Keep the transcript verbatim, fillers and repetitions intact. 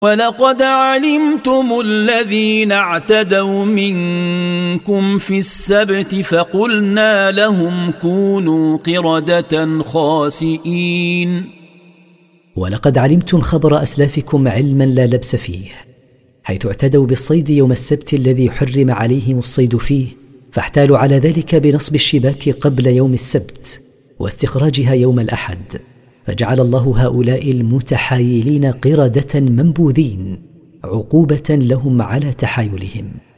ولقد علمتم الذين اعتدوا منكم في السبت فقلنا لهم كونوا قردة خاسئين. ولقد علمتم خبر أسلافكم علما لا لبس فيه، حيث اعتدوا بالصيد يوم السبت الذي حرم عليهم الصيد فيه، فاحتالوا على ذلك بنصب الشباك قبل يوم السبت واستخراجها يوم الأحد، فجعل الله هؤلاء المتحايلين قردة منبوذين عقوبة لهم على تحايلهم.